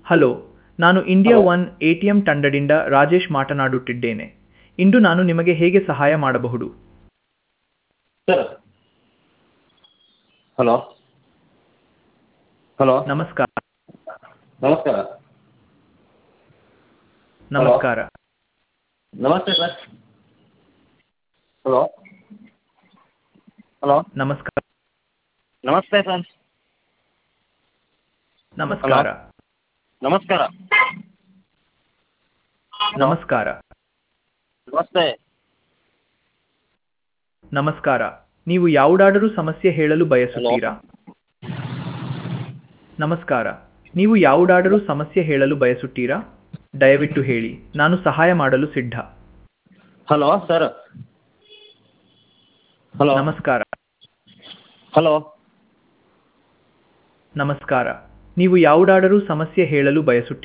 Hello, ನಾನು India hello one ATM ತಂಡದಿಂದ ರಾಜೇಶ್ ಮಾತನಾಡುತ್ತಿದ್ದೇನೆ. ಇಂದು ನಾನು ನಿಮಗೆ ಹೇಗೆ ಸಹಾಯ ಮಾಡಬಹುದು? ಸರ್. ಹಲೋ ಹಲೋ ನಮಸ್ಕಾರ. ನಮಸ್ಕಾರ. ಹಲೋ ನಮಸ್ಕಾರ. ನಮಸ್ತೆ ಸರ್. ಹಲೋ ಹಲೋ ನಮಸ್ಕಾರ. ನಮಸ್ತೆ ಸರ್. ಹಲೋ ನಮಸ್ಕಾರ. ನಮಸ್ಕಾರ. ಹಲೋ ನಮಸ್ಕಾರ. ನಮಸ್ತೆ. ನಮಸ್ಕಾರ. ನೀವು ಯಾವುದಾದರೂ ಸಮಸ್ಯೆ ಹೇಳಲು ಹಲೋ ಬಯಸುತ್ತೀರಾ? ನಮಸ್ಕಾರ. ನೀವು ಯಾವುದಾದರೂ ಸಮಸ್ಯೆ ಹೇಳಲು ಬಯಸುತ್ತೀರಾ? ದಯವಿಟ್ಟು ಹೇಳಿ, ನಾನು ಸಹಾಯ ಮಾಡಲು ಸಿದ್ಧ. Hello sir. ಹಲೋ ನಮಸ್ಕಾರ. ಹಲೋ ನಮಸ್ಕಾರ. ನೀವು ಯಾವುದಾದರೂ ಸಮಸ್ಯೆ ಹೇಳಲು ಬಯಸುತ್ತೀರಾ?